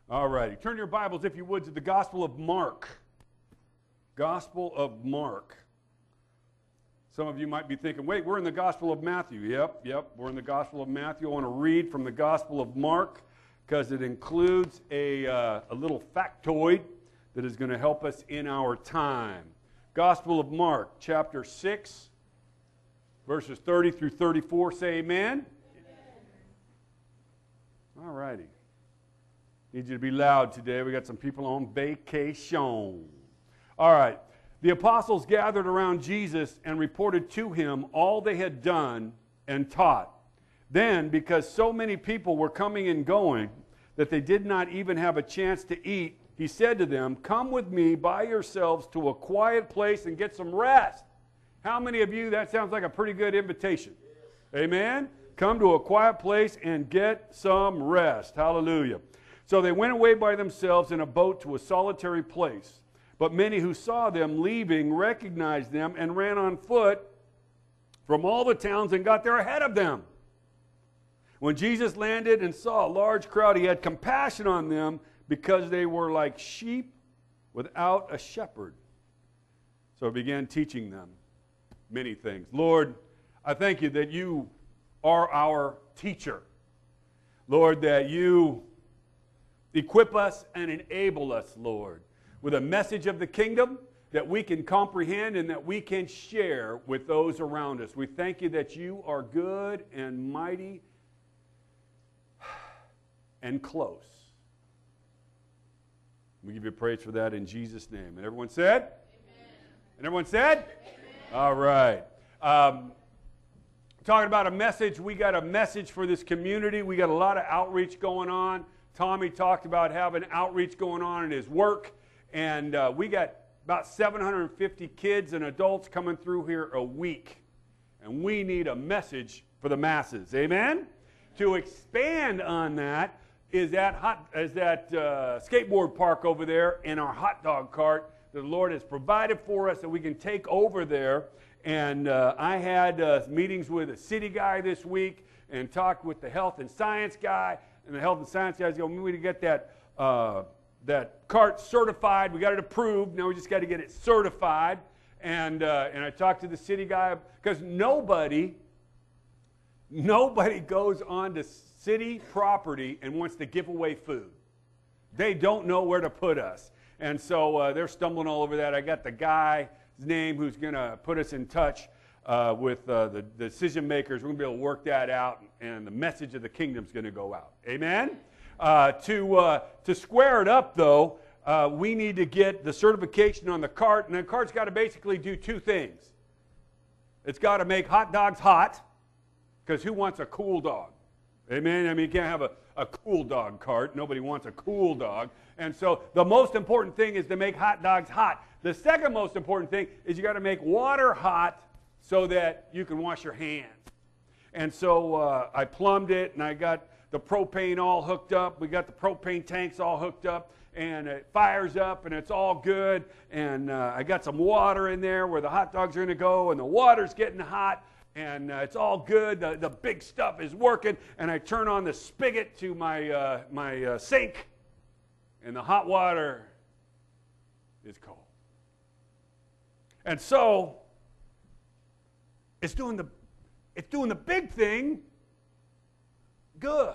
All righty. Turn your Bibles, if you would, to the Gospel of Mark. Gospel of Mark. Some of you might be thinking, wait, we're in the Gospel of Matthew. Yep, we're in the Gospel of Matthew. I want to read from the Gospel of Mark because it includes a little factoid that is going to help us in our time. Gospel of Mark, chapter 6, verses 30 through 34. Say amen. All righty. Need you to be loud today. We got some people on vacation. All right. The apostles gathered around Jesus and reported to him all they had done and taught. Then, because so many people were coming and going that they did not even have a chance to eat, he said to them, "Come with me by yourselves to a quiet place and get some rest." How many of you, that sounds like a pretty good invitation? Amen? Come to a quiet place and get some rest. Hallelujah. So they went away by themselves in a boat to a solitary place. But many who saw them leaving recognized them and ran on foot from all the towns and got there ahead of them. When Jesus landed and saw a large crowd, he had compassion on them because they were like sheep without a shepherd. So he began teaching them many things. Lord, I thank you that you are our teacher. Lord, that you equip us and enable us, Lord, with a message of the kingdom that we can comprehend and that we can share with those around us. We thank you that you are good and mighty and close. We give you praise for that in Jesus' name. And everyone said? Amen. And everyone said? Amen. All right. Talking about a message, we got a message for this community. We got a lot of outreach going on. Tommy talked about having outreach going on in his work, and we got about 750 kids and adults coming through here a week, and we need a message for the masses. Amen? To expand on that is that skateboard park over there and our hot dog cart that the Lord has provided for us that we can take over there. And I had meetings with a city guy this week and talked with the health and science guy. And the health and science guys go, we need to get that cart certified. We got it approved. Now we just got to get it certified. And I talked to the city guy because nobody goes on to city property and wants to give away food. They don't know where to put us. And so they're stumbling all over that. I got the guy's name who's going to put us in touch with the decision makers. We're going to be able to work that out, and the message of the kingdom is going to go out. Amen? To square it up, though, we need to get the certification on the cart, and the cart's got to basically do two things. It's got to make hot dogs hot, because who wants a cool dog? Amen? I mean, you can't have a cool dog cart. Nobody wants a cool dog. And so the most important thing is to make hot dogs hot. The second most important thing is you got to make water hot so that you can wash your hands. And so I plumbed it, and I got the propane all hooked up. We got the propane tanks all hooked up, and it fires up, and it's all good. And I got some water in there where the hot dogs are going to go, and the water's getting hot, and it's all good. The big stuff is working, and I turn on the spigot to my sink, and the hot water is cold. And so it's doing the big thing good.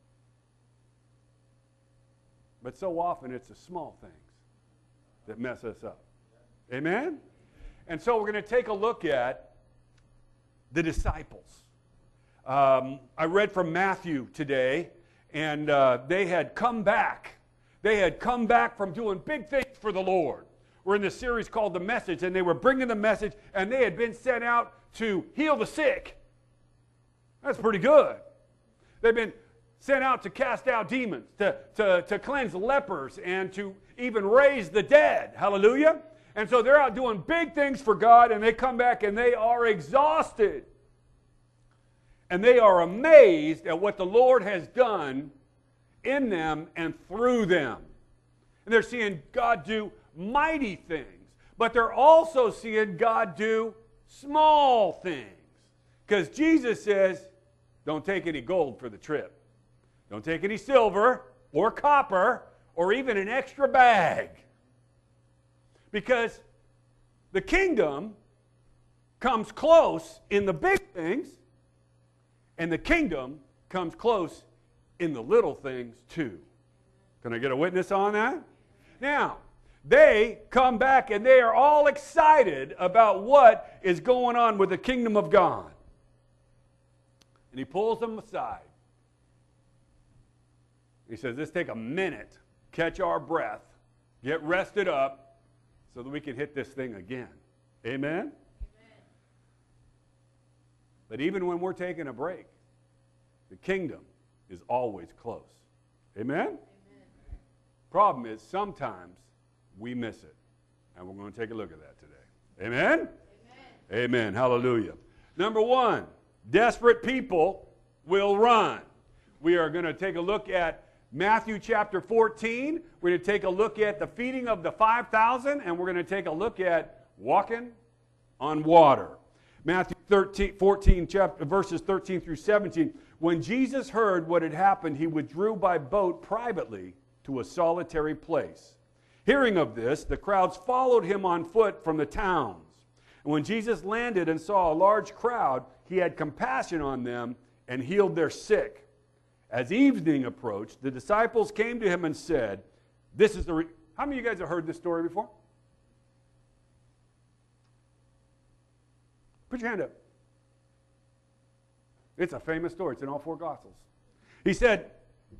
But so often it's the small things that mess us up. Amen? And so we're going to take a look at the disciples. I read from Matthew today, and they had come back. They had come back from doing big things for the Lord. We're in this series called The Message, and they were bringing the message, and they had been sent out to heal the sick. That's pretty good. They've been sent out to cast out demons, to cleanse lepers, and to even raise the dead. Hallelujah. And so they're out doing big things for God, and they come back and they are exhausted. And they are amazed at what the Lord has done in them and through them. And they're seeing God do mighty things, but they're also seeing God do small things. Because Jesus says, don't take any gold for the trip. Don't take any silver or copper. or even an extra bag. Because the kingdom comes close in the big things, and the kingdom comes close in the little things too. Can I get a witness on that? Now, they come back and they are all excited about what is going on with the kingdom of God. And he pulls them aside. He says, let's take a minute, catch our breath, get rested up so that we can hit this thing again. Amen? But even when we're taking a break, the kingdom is always close. Amen? Amen? Problem is, sometimes we miss it. And we're going to take a look at that today. Amen? Amen? Amen. Hallelujah. Number one, desperate people will run. We are going to take a look at Matthew chapter 14. We're going to take a look at the feeding of the 5,000, and we're going to take a look at walking on water. Matthew 14, verses 13 through 17. When Jesus heard what had happened, he withdrew by boat privately to a solitary place. Hearing of this, the crowds followed him on foot from the towns. And when Jesus landed and saw a large crowd, he had compassion on them and healed their sick. As evening approached, the disciples came to him and said, "This is the..." How many of you guys have heard this story before? Put your hand up. It's a famous story. It's in all four Gospels. They said,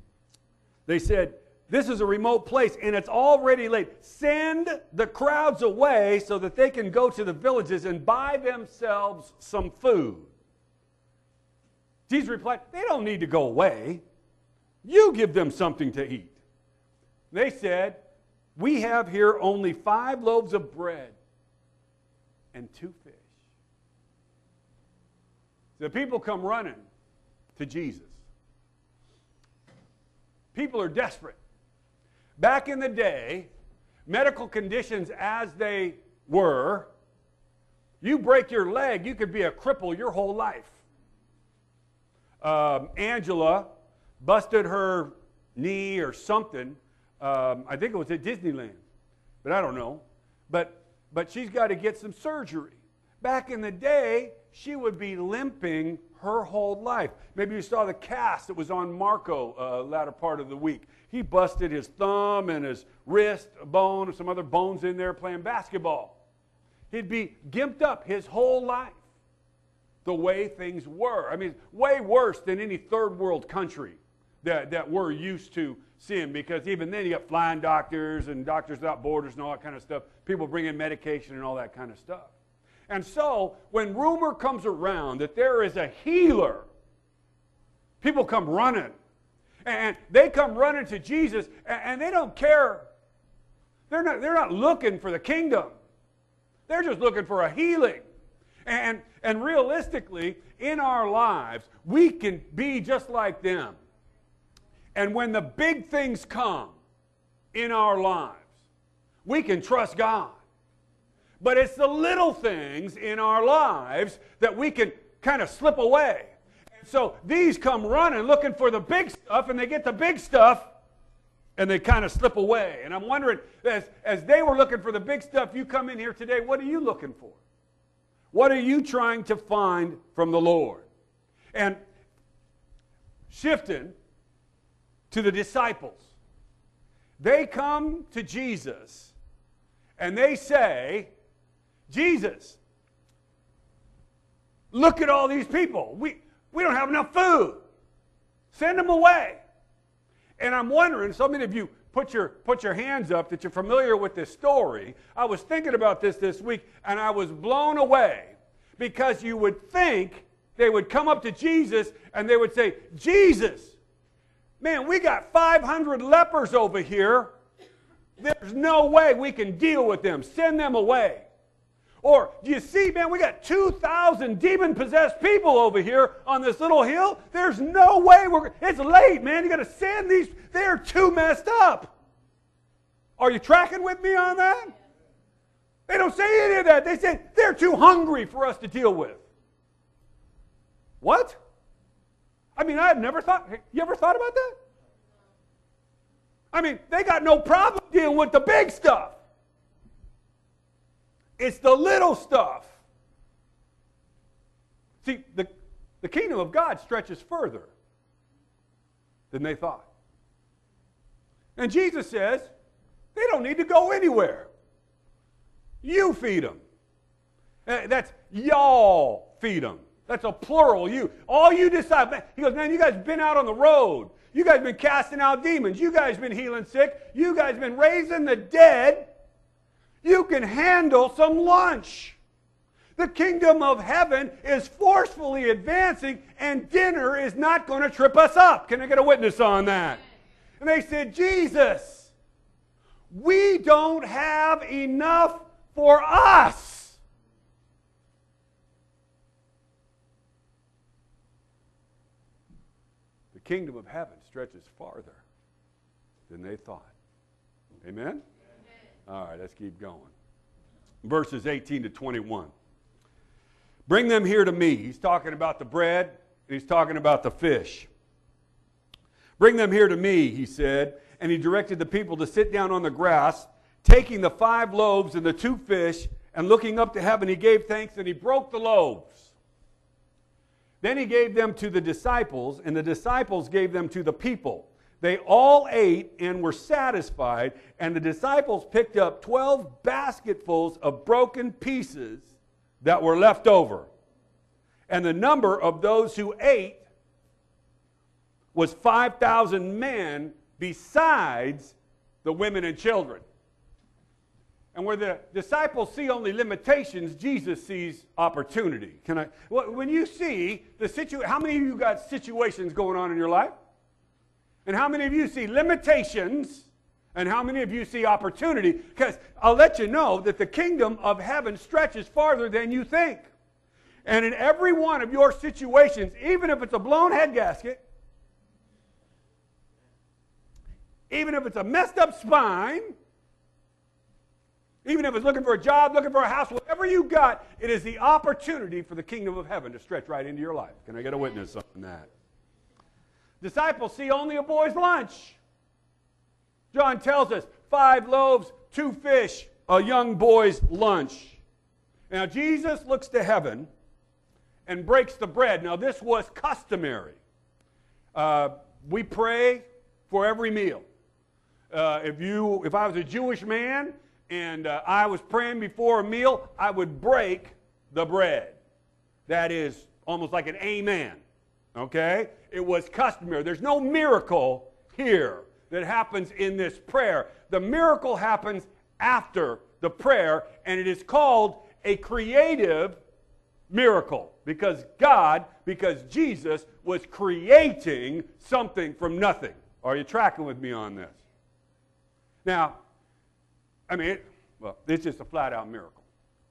"This is a remote place and it's already late. Send the crowds away so that they can go to the villages and buy themselves some food." Jesus replied, "They don't need to go away. You give them something to eat." They said, "We have here only 5 loaves of bread and 2 fish." The people come running to Jesus. People are desperate. Back in the day, medical conditions as they were, you break your leg, you could be a cripple your whole life. Angela busted her knee or something. I think it was at Disneyland, but I don't know. But she's got to get some surgery. Back in the day, she would be limping her whole life. Maybe you saw the cast that was on Marco latter part of the week. He busted his thumb and his wrist bone and some other bones in there playing basketball. He'd be gimped up his whole life the way things were. I mean, way worse than any third world country that we're used to seeing, because even then you got flying doctors and Doctors Without Borders and all that kind of stuff. People bring in medication and all that kind of stuff. And so, when rumor comes around that there is a healer, people come running. And they come running to Jesus, and they don't care. They're not looking for the kingdom. They're just looking for a healing. And realistically, in our lives, we can be just like them. And when the big things come in our lives, we can trust God. But it's the little things in our lives that we can kind of slip away. And so these come running looking for the big stuff, and they get the big stuff, and they kind of slip away. And I'm wondering, as they were looking for the big stuff, you come in here today, what are you looking for? What are you trying to find from the Lord? And shifting to the disciples, they come to Jesus, and they say, "Jesus, look at all these people. We don't have enough food. Send them away." And I'm wondering, so many of you put your hands up that you're familiar with this story. I was thinking about this week, and I was blown away, because you would think they would come up to Jesus and they would say, "Jesus, man, we got 500 lepers over here. There's no way we can deal with them. Send them away." Or, "Do you see, man, we got 2,000 demon-possessed people over here on this little hill. There's no way it's late, man. You got to send these. They're too messed up." Are you tracking with me on that? They don't say any of that. They say they're too hungry for us to deal with. What? I mean, I've never thought. You ever thought about that? I mean, they got no problem dealing with the big stuff. It's the little stuff. See, the kingdom of God stretches further than they thought. And Jesus says, they don't need to go anywhere. You feed them. That's y'all feed them. That's a plural, you. All you decide. He goes, man, you guys been out on the road. You guys been casting out demons. You guys been healing sick. You guys been raising the dead. You can handle some lunch. The kingdom of heaven is forcefully advancing, and dinner is not going to trip us up. Can I get a witness on that? And they said, Jesus, we don't have enough for us. The kingdom of heaven stretches farther than they thought. Amen? Amen. All right, let's keep going. Verses 18 to 21. Bring them here to me. He's talking about the bread, and he's talking about the fish. Bring them here to me, he said, and he directed the people to sit down on the grass, taking the 5 loaves and the 2 fish, and looking up to heaven, he gave thanks, and he broke the loaves. Then he gave them to the disciples, and the disciples gave them to the people. They all ate and were satisfied, and the disciples picked up 12 basketfuls of broken pieces that were left over. And the number of those who ate was 5,000 men, besides the women and children. And where the disciples see only limitations, Jesus sees opportunity. When you see the situation, how many of you got situations going on in your life? And how many of you see limitations? And how many of you see opportunity? Because I'll let you know that the kingdom of heaven stretches farther than you think. And in every one of your situations, even if it's a blown head gasket, even if it's a messed up spine, even if it's looking for a job, looking for a house, whatever you got, it is the opportunity for the kingdom of heaven to stretch right into your life. Can I get a witness on that? Disciples see only a boy's lunch. John tells us 5 loaves, 2 fish, a young boy's lunch. Now Jesus looks to heaven and breaks the bread. Now this was customary. We pray for every meal. If I was a Jewish man and I was praying before a meal, I would break the bread. That is almost like an amen. Okay? It was customary. There's no miracle here that happens in this prayer. The miracle happens after the prayer, and it is called a creative miracle because Jesus was creating something from nothing. Are you tracking with me on this? Now, it's just a flat-out miracle.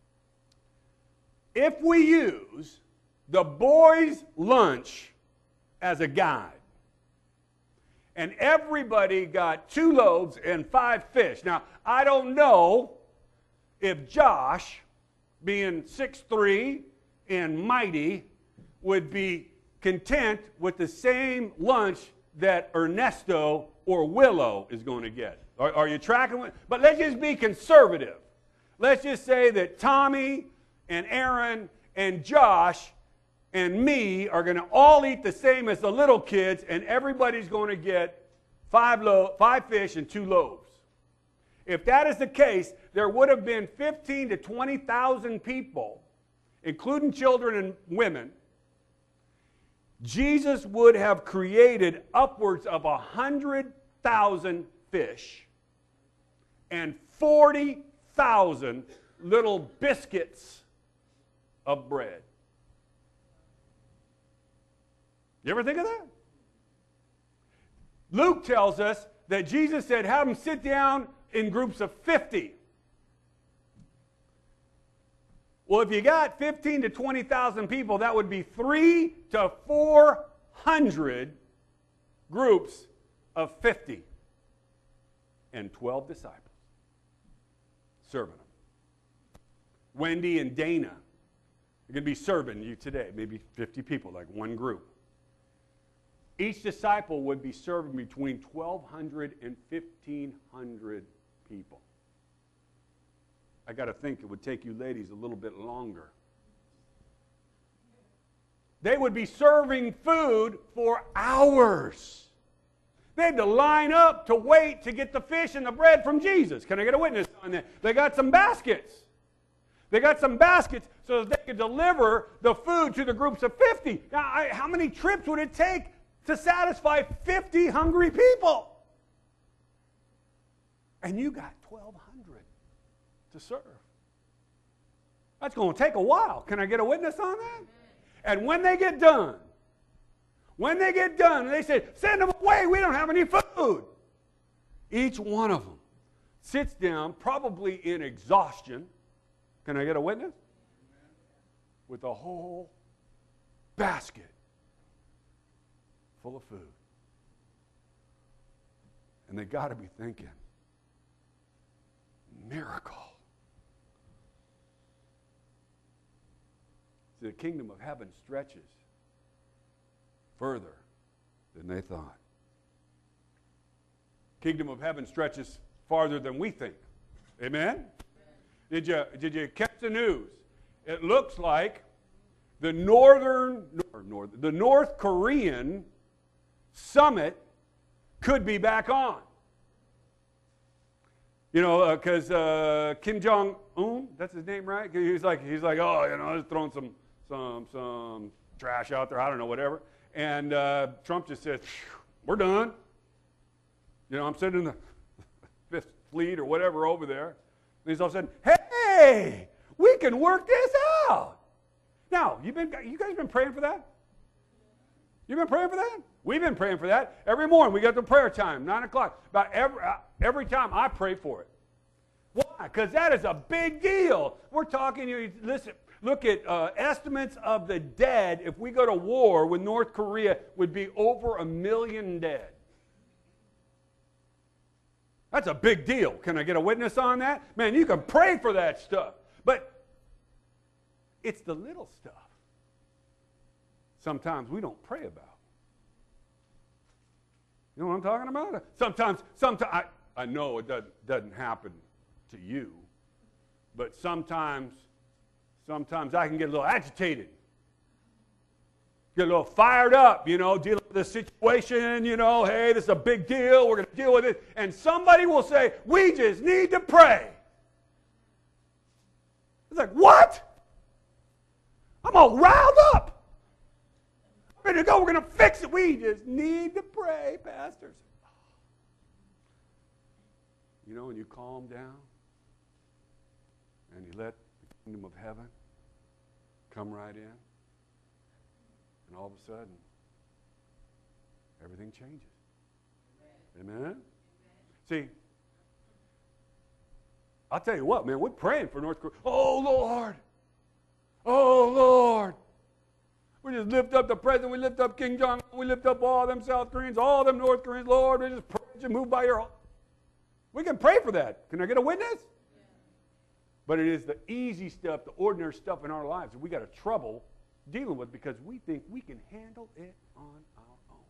If we use the boys' lunch as a guide, and everybody got 2 loaves and 5 fish. Now, I don't know if Josh, being 6'3" and mighty, would be content with the same lunch that Ernesto or Willow is going to get. Are you tracking with? But let's just be conservative. Let's just say that Tommy and Aaron and Josh and me are going to all eat the same as the little kids, and everybody's going to get 5 fish and 2 loaves. If that is the case, there would have been 15,000 to 20,000 people, including children and women. Jesus would have created upwards of 100,000 fish and 40,000 little biscuits of bread. You ever think of that? Luke tells us that Jesus said, have them sit down in groups of 50. Well, if you got 15,000 to 20,000 people, that would be 300 to 400 groups of 50 and 12 disciples serving them. Wendy and Dana are going to be serving you today, maybe 50 people, like one group. Each disciple would be serving between 1,200 and 1,500 people. I got to think it would take you ladies a little bit longer. They would be serving food for hours. They had to line up to wait to get the fish and the bread from Jesus. Can I get a witness on that? They got some baskets. They got some baskets so that they could deliver the food to the groups of 50. Now, how many trips would it take to satisfy 50 hungry people? And you got 1,200 to serve. That's going to take a while. Can I get a witness on that? And when they get done, they say, send them away, we don't have any food. Each one of them sits down, probably in exhaustion. Can I get a witness? With a whole basket full of food. And they got to be thinking, miracle. See, the kingdom of heaven stretches further than they thought. Kingdom of heaven stretches farther than we think. Amen? Did you catch the news? It looks like the North Korean summit could be back on. You know, because Kim Jong-un, that's his name, right? He's like, oh, you know, just throwing some trash out there, I don't know, whatever. And Trump just says, we're done. You know, I'm sending the Fifth Fleet or whatever over there. And he's all of a sudden, hey, we can work this out. Now, you guys been praying for that? You've been praying for that? We've been praying for that. Every morning we got the prayer time, 9 o'clock. About every time I pray for it. Why? Because that is a big deal. We're talking, listen, look at estimates of the dead. If we go to war with North Korea, would be over 1 million dead. That's a big deal. Can I get a witness on that? Man, you can pray for that stuff. But it's the little stuff sometimes we don't pray about. You know what I'm talking about? Sometimes I know it doesn't happen to you, but sometimes I can get a little agitated, get a little fired up, you know, dealing with the situation, you know, hey, this is a big deal, we're going to deal with it, and somebody will say, we just need to pray. It's like, what? I'm all riled up. I'm ready to go, we're going to fix it. We just need to pray, pastors. You know, and you calm down, and you let the kingdom of heaven come right in, and all of a sudden, everything changes. Amen? See, I'll tell you what, man, we're praying for North Korea. Oh, Lord. Oh, Lord. We just lift up the president. We lift up Kim Jong-un. We lift up all them South Koreans, all them North Koreans. Lord, we just pray you move by your heart. We can pray for that. Can I get a witness? Yeah. But it is the easy stuff, the ordinary stuff in our lives that we got a trouble dealing with because we think we can handle it on our own.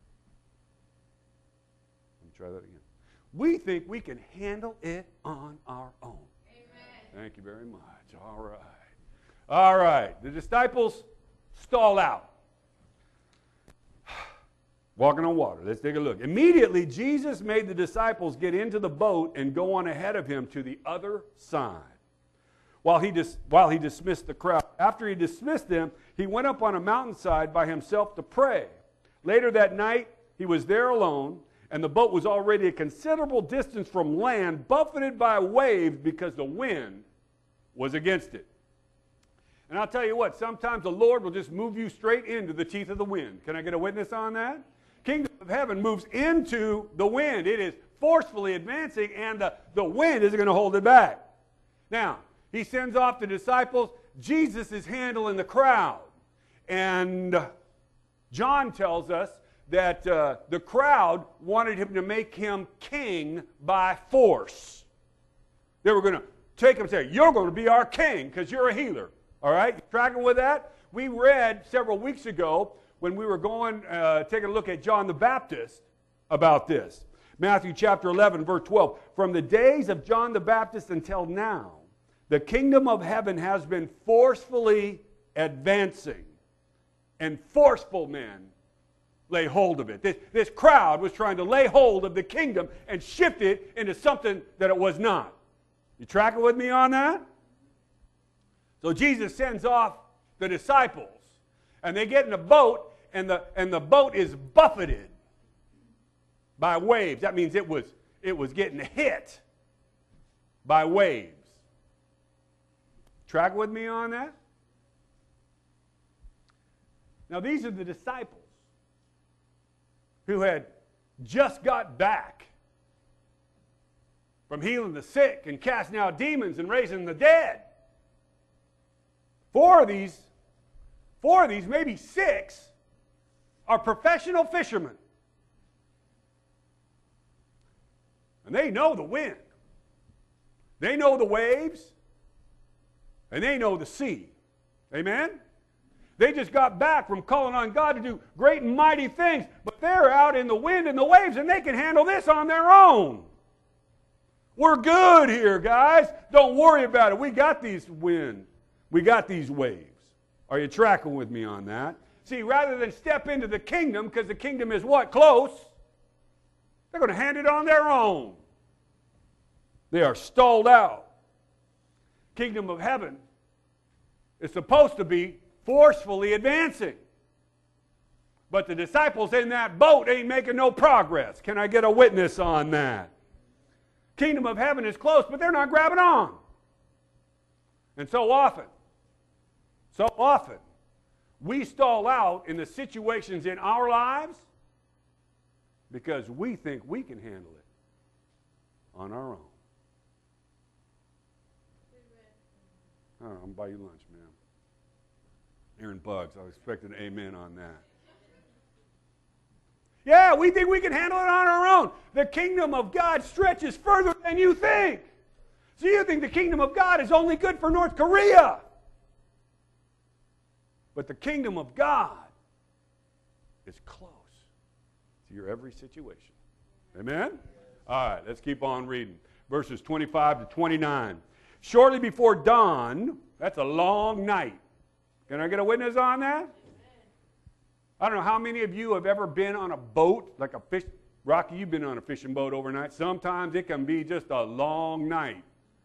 Let me try that again. We think we can handle it on our own. Amen. Thank you very much. All right. All right. The disciples stall out. Walking on water. Let's take a look. Immediately, Jesus made the disciples get into the boat and go on ahead of him to the other side while he dismissed the crowd. After he dismissed them, he went up on a mountainside by himself to pray. Later that night, he was there alone, and the boat was already a considerable distance from land, buffeted by waves because the wind was against it. And I'll tell you what, sometimes the Lord will just move you straight into the teeth of the wind. Can I get a witness on that? Kingdom of heaven moves into the wind. It is forcefully advancing, and the wind isn't going to hold it back. Now, he sends off the disciples. Jesus is handling the crowd. And John tells us that the crowd wanted him to make him king by force. They were going to take him and say, you're going to be our king because you're a healer. All right? You tracking with that? We read several weeks ago when we were going, taking a look at John the Baptist about this. Matthew chapter 11, verse 12. From the days of John the Baptist until now, the kingdom of heaven has been forcefully advancing, and forceful men lay hold of it. This crowd was trying to lay hold of the kingdom and shift it into something that it was not. You tracking with me on that? So Jesus sends off the disciples, and they get in a boat, and the boat is buffeted by waves. That means it was getting hit by waves. Track with me on that? Now these are the disciples who had just got back from healing the sick and casting out demons and raising the dead. Four of these, maybe six, are professional fishermen. And they know the wind. They know the waves. And they know the sea. Amen? They just got back from calling on God to do great and mighty things, but they're out in the wind and the waves, and they can handle this on their own. We're good here, guys. Don't worry about it. We got these wind. We got these waves. Are you tracking with me on that? See, rather than step into the kingdom, because the kingdom is what? Close. They're going to hand it on their own. They are stalled out. Kingdom of heaven is supposed to be forcefully advancing. But the disciples in that boat ain't making no progress. Can I get a witness on that? Kingdom of heaven is close, but they're not grabbing on. And so often, we stall out in the situations in our lives because we think we can handle it on our own. I don't know, I'm going to buy you lunch, man. Aaron Bugs, I was expecting an amen on that. Yeah, we think we can handle it on our own. The kingdom of God stretches further than you think. So you think the kingdom of God is only good for North Korea. But the kingdom of God is close to your every situation. Amen? All right, let's keep on reading. Verses 25 to 29. Shortly before dawn, that's a long night. Can I get a witness on that? I don't know how many of you have ever been on a boat, like a fish. Rocky, you've been on a fishing boat overnight. Sometimes it can be just a long night.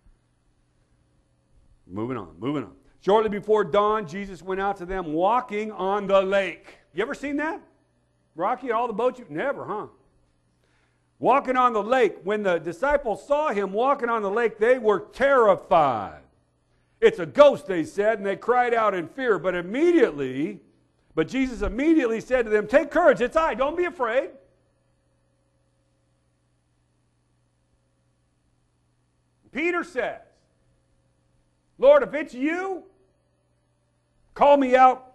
Moving on. Shortly before dawn, Jesus went out to them walking on the lake. You ever seen that? Rocky, all the boats? Never, huh? Walking on the lake. When the disciples saw him walking on the lake, they were terrified. It's a ghost, they said, and they cried out in fear. But Jesus immediately said to them, take courage, it's I, don't be afraid. Peter says, Lord, if it's you, call me out.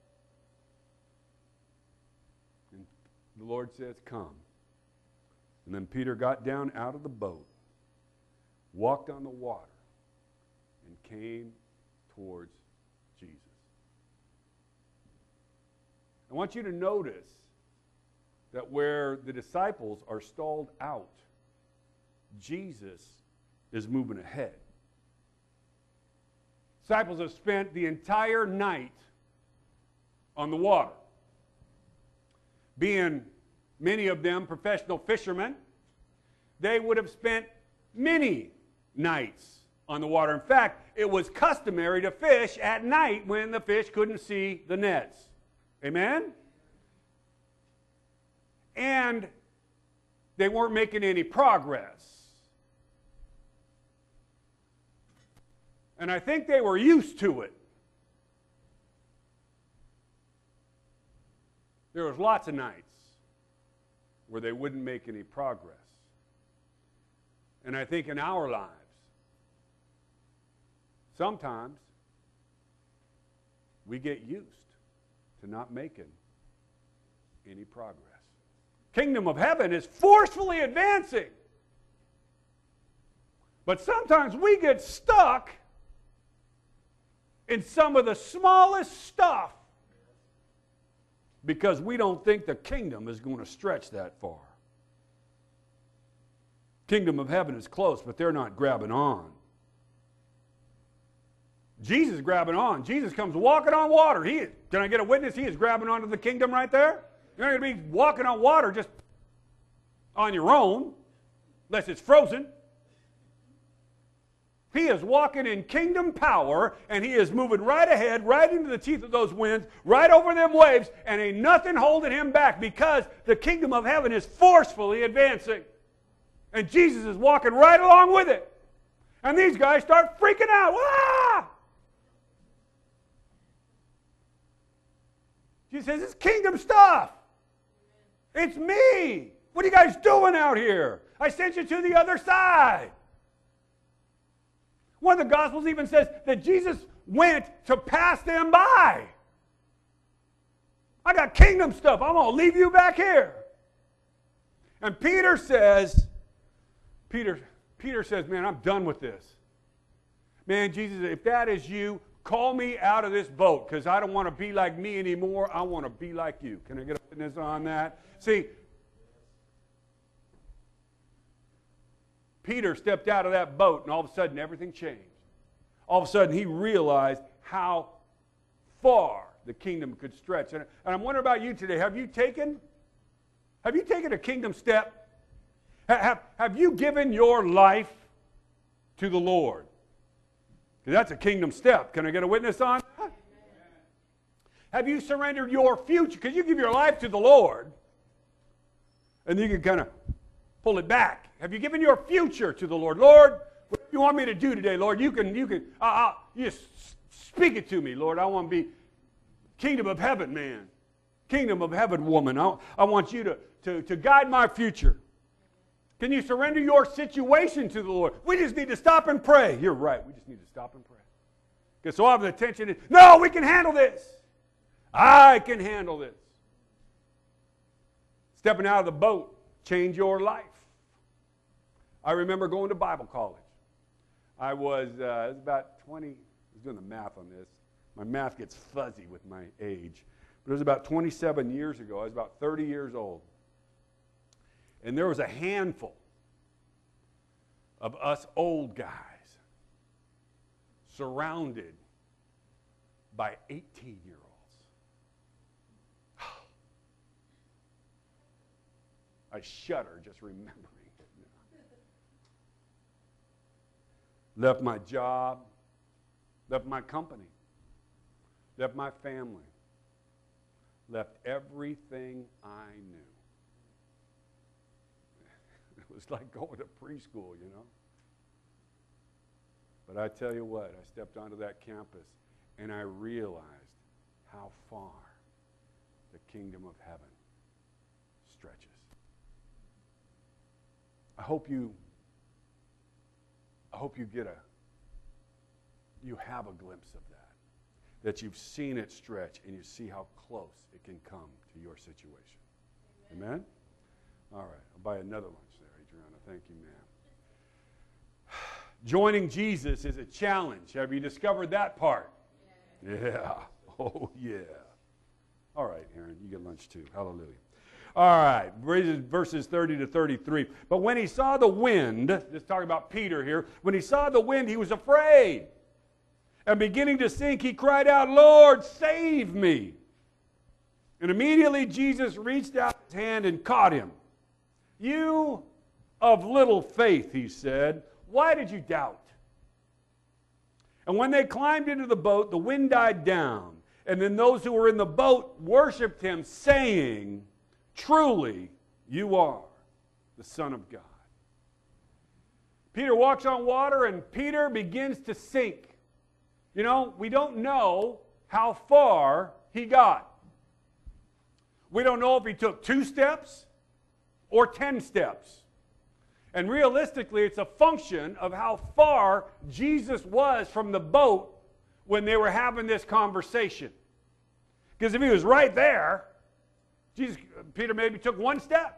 And the Lord says, come. And then Peter got down out of the boat, walked on the water, and came towards Jesus. I want you to notice that where the disciples are stalled out, Jesus is moving ahead. Disciples have spent the entire night on the water. Being many of them professional fishermen, they would have spent many nights on the water. In fact, it was customary to fish at night when the fish couldn't see the nets. Amen? And they weren't making any progress. And I think they were used to it. There was lots of nights where they wouldn't make any progress. And I think in our lives, sometimes we get used to not making any progress. Kingdom of heaven is forcefully advancing. But sometimes we get stuck in some of the smallest stuff because we don't think the kingdom is going to stretch that far. Kingdom of heaven is close, but they're not grabbing on. Jesus is grabbing on. Jesus comes walking on water. Can I get a witness? He is grabbing onto the kingdom right there. You're not going to be walking on water just on your own, unless it's frozen. He is walking in kingdom power, and he is moving right ahead, right into the teeth of those winds, right over them waves, and ain't nothing holding him back because the kingdom of heaven is forcefully advancing. And Jesus is walking right along with it. And these guys start freaking out. Ah! Jesus says, it's kingdom stuff. It's me. What are you guys doing out here? I sent you to the other side. One of the Gospels even says that Jesus went to pass them by. I got kingdom stuff. I'm going to leave you back here. And Peter says, man, I'm done with this. Man, Jesus, if that is you, call me out of this boat because I don't want to be like me anymore. I want to be like you. Can I get a witness on that? See, Peter stepped out of that boat and all of a sudden everything changed. All of a sudden he realized how far the kingdom could stretch. And I'm wondering about you today. Have you taken a kingdom step? Have you given your life to the Lord? Because that's a kingdom step. Can I get a witness on that? Have you surrendered your future? Because you give your life to the Lord, and you can kind of pull it back. Have you given your future to the Lord? Lord, what do you want me to do today, Lord? You just speak it to me, Lord. I want to be kingdom of heaven man, kingdom of heaven woman. I want you to guide my future. Can you surrender your situation to the Lord? We just need to stop and pray. You're right. We just need to stop and pray. Because so often the tension is, no, we can handle this. I can handle this. Stepping out of the boat, change your life. I remember going to Bible college. I was about 20. I was doing the math on this. My math gets fuzzy with my age. But it was about 27 years ago. I was about 30 years old. And there was a handful of us old guys surrounded by 18-year-olds. I shudder just remembering. Left my job, left my company, left my family, left everything I knew. It was like going to preschool, you know. But I tell you what, I stepped onto that campus and I realized how far the kingdom of heaven stretches. I hope you have a glimpse of that you've seen it stretch and you see how close it can come to your situation. Amen? All right, I'll buy another lunch there, Adriana. Thank you, ma'am. Joining Jesus is a challenge. Have you discovered that part? Yeah. Oh, yeah. All right, Aaron, you get lunch too. Hallelujah. All right, verses 30 to 33. But when he saw the wind, just talking about Peter here, when he saw the wind, he was afraid. And beginning to sink, he cried out, Lord, save me. And immediately Jesus reached out his hand and caught him. You of little faith, he said, why did you doubt? And when they climbed into the boat, the wind died down. And then those who were in the boat worshiped him, saying, truly, you are the Son of God. Peter walks on water, and Peter begins to sink. You know, we don't know how far he got. We don't know if he took 2 steps or 10 steps. And realistically, it's a function of how far Jesus was from the boat when they were having this conversation. Because if he was right there, Peter maybe took 1 step.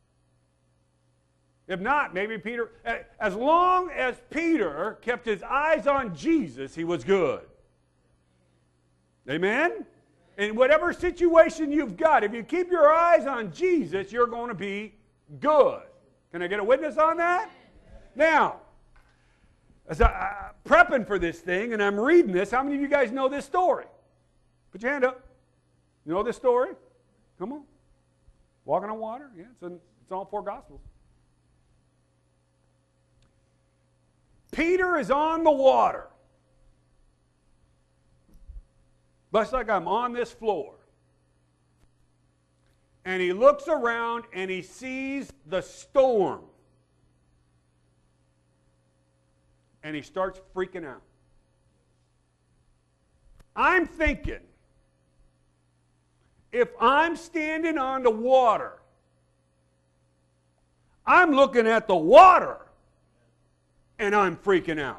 If not, maybe Peter, as long as Peter kept his eyes on Jesus, he was good. Amen? In whatever situation you've got, if you keep your eyes on Jesus, you're going to be good. Can I get a witness on that? Now, as I'm prepping for this thing and I'm reading this, how many of you guys know this story? Put your hand up. You know this story? Come on. Walking on water? Yeah, it's all 4 Gospels. Peter is on the water. Looks like I'm on this floor. And he looks around and he sees the storm. And he starts freaking out. I'm thinking, if I'm standing on the water, I'm looking at the water and I'm freaking out.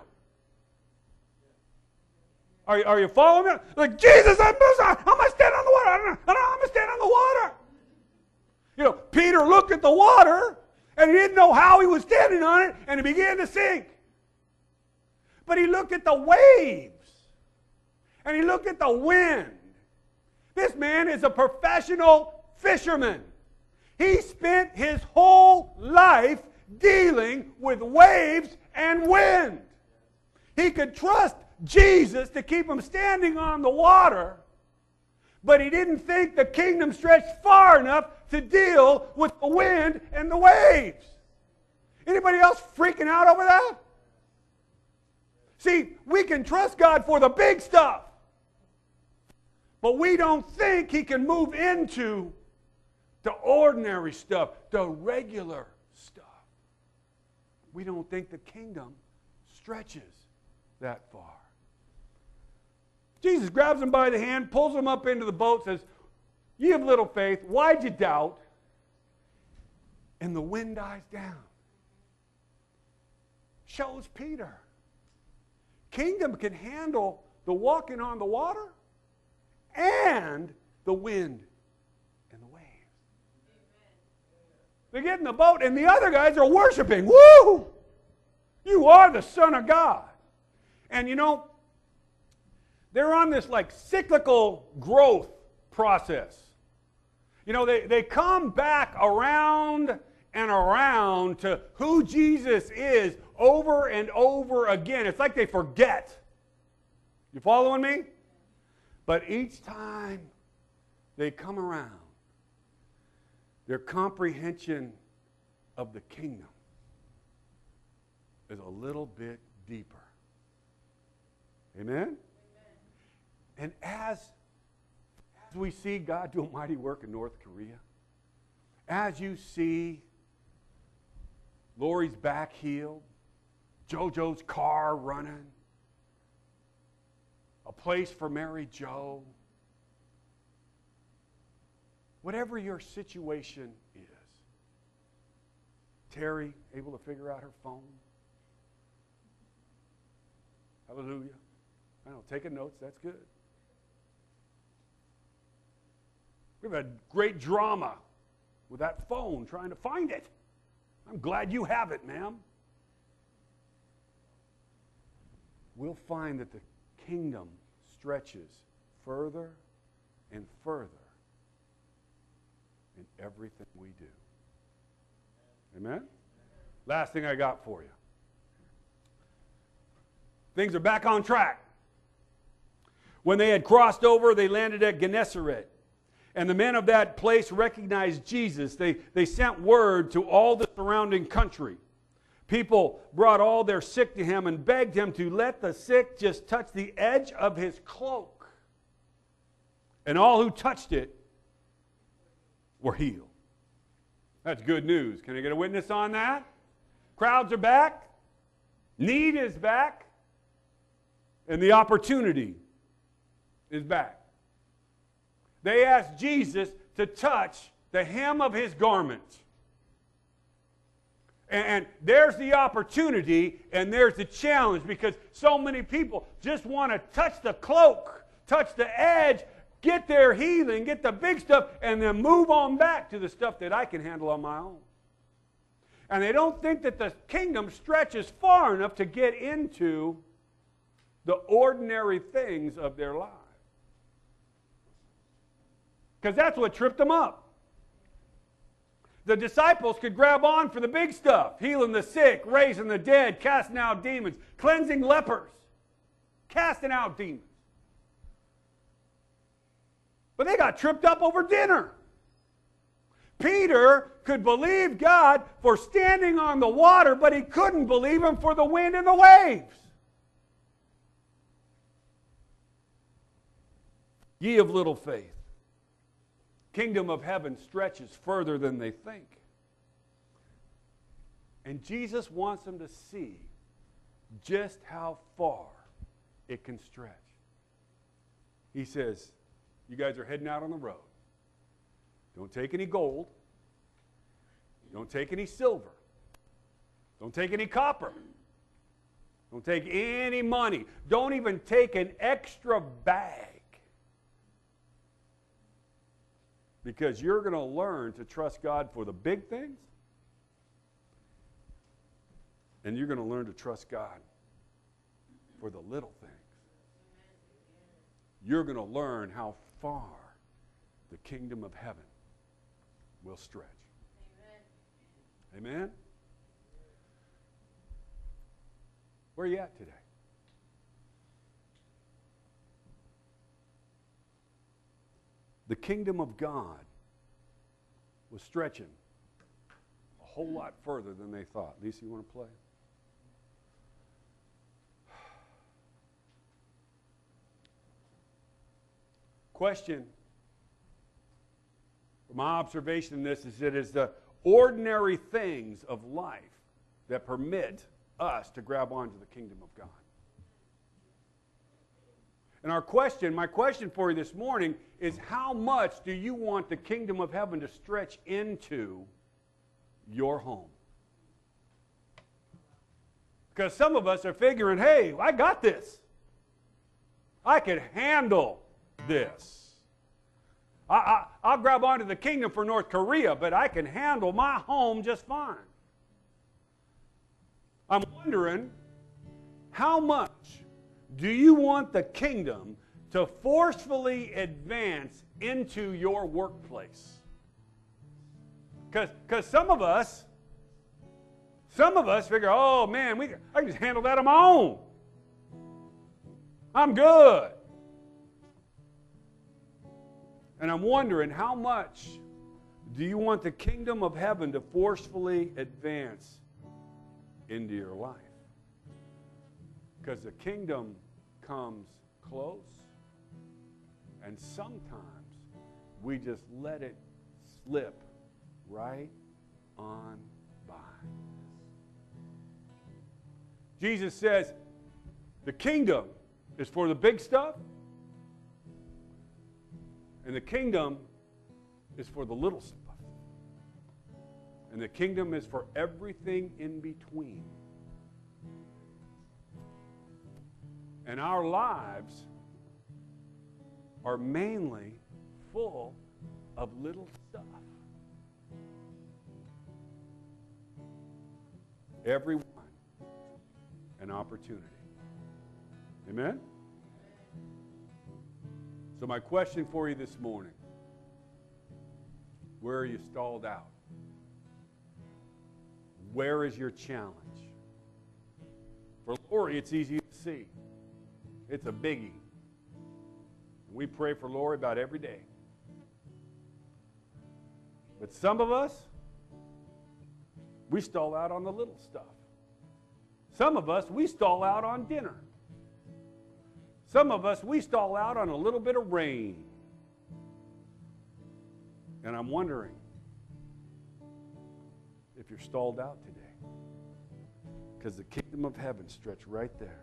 Are you following me? Like, Jesus, I'm going to stand on the water. I'm going to stand on the water. You know, Peter looked at the water and he didn't know how he was standing on it and he began to sink. But he looked at the waves and he looked at the wind. This man is a professional fisherman. He spent his whole life dealing with waves and wind. He could trust Jesus to keep him standing on the water, but he didn't think the kingdom stretched far enough to deal with the wind and the waves. Anybody else freaking out over that? See, we can trust God for the big stuff, but we don't think he can move into the ordinary stuff, the regular stuff. We don't think the kingdom stretches that far. Jesus grabs him by the hand, pulls him up into the boat, says, "Ye have little faith, why'd you doubt?" And the wind dies down. Shows Peter. Kingdom can handle the walking on the water and the wind and the waves. They get in the boat and the other guys are worshiping. Woo! You are the Son of God. And you know, they're on this like cyclical growth process. You know, they come back around and around to who Jesus is over and over again. It's like they forget. You following me? But each time they come around, their comprehension of the kingdom is a little bit deeper. Amen? Amen. And as we see God do a mighty work in North Korea, as you see Lori's back healed, JoJo's car running, a place for Mary Jo, whatever your situation is, Terry able to figure out her phone. Hallelujah. I know, taking notes, that's good. We've had great drama with that phone trying to find it. I'm glad you have it, ma'am. We'll find that the kingdom stretches further and further in everything we do. Amen? Last thing I got for you. Things are back on track. When they had crossed over, they landed at Gennesaret. And the men of that place recognized Jesus. They sent word to all the surrounding country. People brought all their sick to him and begged him to let the sick just touch the edge of his cloak. And all who touched it were healed. That's good news. Can I get a witness on that? Crowds are back. Need is back. And the opportunity is back. They asked Jesus to touch the hem of his garment. And there's the opportunity and there's the challenge, because so many people just want to touch the cloak, touch the edge, get their healing, get the big stuff, and then move on back to the stuff that I can handle on my own. And they don't think that the kingdom stretches far enough to get into the ordinary things of their lives. Because that's what tripped them up. The disciples could grab on for the big stuff, healing the sick, raising the dead, casting out demons, cleansing lepers, casting out demons. But they got tripped up over dinner. Peter could believe God for standing on the water, but he couldn't believe him for the wind and the waves. Ye of little faith. Kingdom of heaven stretches further than they think. And Jesus wants them to see just how far it can stretch. He says, you guys are heading out on the road. Don't take any gold. Don't take any silver. Don't take any copper. Don't take any money. Don't even take an extra bag. Because you're going to learn to trust God for the big things. And you're going to learn to trust God for the little things. You're going to learn how far the kingdom of heaven will stretch. Amen? Amen? Where are you at today? The kingdom of God was stretching a whole lot further than they thought. Lisa, you want to play? Question, my observation in this is it is the ordinary things of life that permit us to grab onto the kingdom of God. And my question for you this morning is, how much do you want the kingdom of heaven to stretch into your home? Because some of us are figuring, hey, I got this. I can handle this. I'll grab onto the kingdom for North Korea, but I can handle my home just fine. I'm wondering, how much do you want the kingdom to forcefully advance into your workplace? Because some of us figure, oh man, I can just handle that on my own. I'm good. And I'm wondering, how much do you want the kingdom of heaven to forcefully advance into your life? Because the kingdom comes close, and sometimes we just let it slip right on by. Jesus says the kingdom is for the big stuff, and the kingdom is for the little stuff. And the kingdom is for everything in between. And our lives are mainly full of little stuff. Everyone an opportunity. Amen? So my question for you this morning, where are you stalled out? Where is your challenge? For Lori, it's easy to see. It's a biggie. We pray for Lori about every day. But some of us, we stall out on the little stuff. Some of us, we stall out on dinner. Some of us, we stall out on a little bit of rain. And I'm wondering if you're stalled out today. Because the kingdom of heaven stretched right there.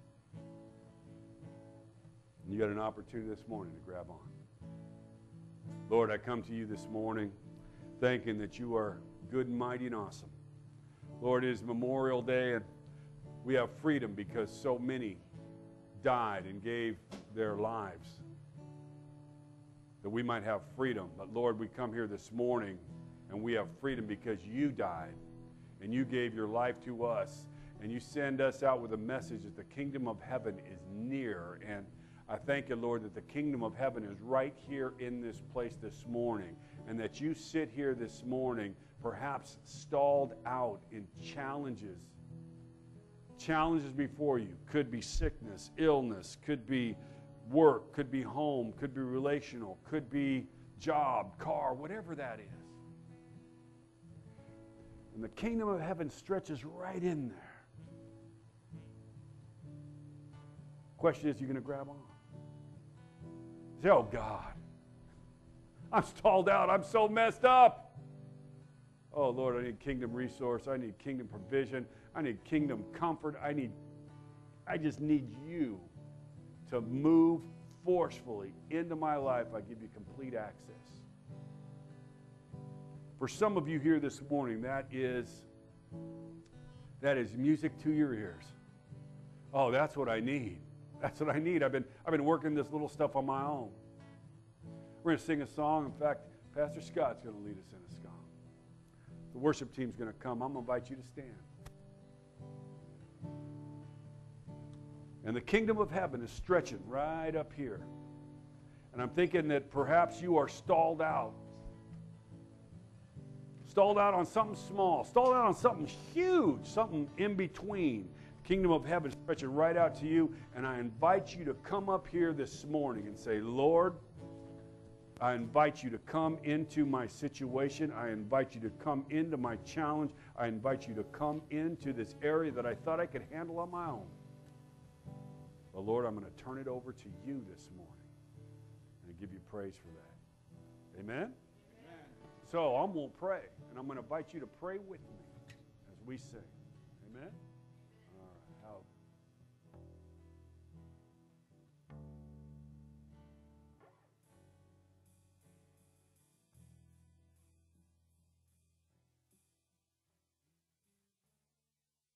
And you got an opportunity this morning to grab on. Lord, I come to you this morning thanking that you are good and mighty and awesome. Lord, it is Memorial Day, and we have freedom because so many died and gave their lives that we might have freedom. But Lord, we come here this morning and we have freedom because you died and you gave your life to us, and you send us out with a message that the kingdom of heaven is near. And I thank you, Lord, that the kingdom of heaven is right here in this place this morning, and that you sit here this morning perhaps stalled out in challenges before you. Could be sickness, illness, could be work, could be home, could be relational, could be job, car, whatever that is. And the kingdom of heaven stretches right in there. Question is, you going to grab on? Say, oh God, I'm stalled out. I'm so messed up. Oh Lord, I need kingdom resource. I need kingdom provision. I need kingdom comfort. I just need you to move forcefully into my life. I give you complete access. For some of you here this morning, that is music to your ears. Oh, that's what I need. That's what I need. I've been working this little stuff on my own. We're going to sing a song. In fact, Pastor Scott's going to lead us in a song. The worship team's going to come. I'm going to invite you to stand. And the kingdom of heaven is stretching right up here. And I'm thinking that perhaps you are stalled out. Stalled out on something small. Stalled out on something huge. Something in between. The kingdom of heaven is stretching right out to you. And I invite you to come up here this morning and say, Lord, I invite you to come into my situation. I invite you to come into my challenge. I invite you to come into this area that I thought I could handle on my own. But Lord, I'm going to turn it over to you this morning. And I give you praise for that. Amen? Amen. So I'm going to pray. And I'm going to invite you to pray with me as we sing. Amen?